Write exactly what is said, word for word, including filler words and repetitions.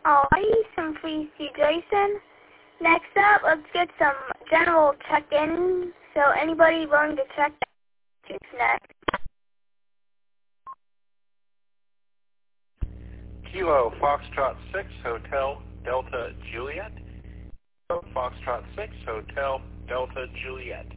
Alrighty, some free C Jason. Next up, let's get some general check-in. So anybody willing to check that next? Kilo Foxtrot six Hotel Delta Juliet. Kilo Foxtrot six Hotel Delta Juliet.